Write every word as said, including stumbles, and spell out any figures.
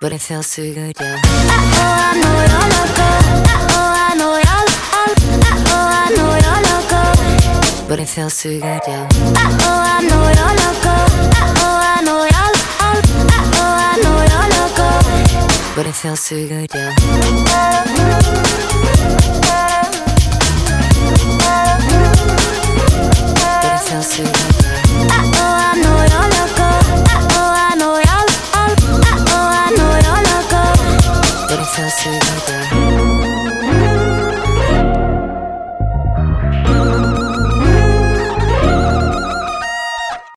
but it feels so good, yeah. Oh, I know you're loco. Oh, I know you're oh, I know you're loco, but it feels so good, yeah. Oh, I know you're loco. Oh, I know you're oh, I know you're loco, but it feels so good, yeah. But it feels so good, yeah.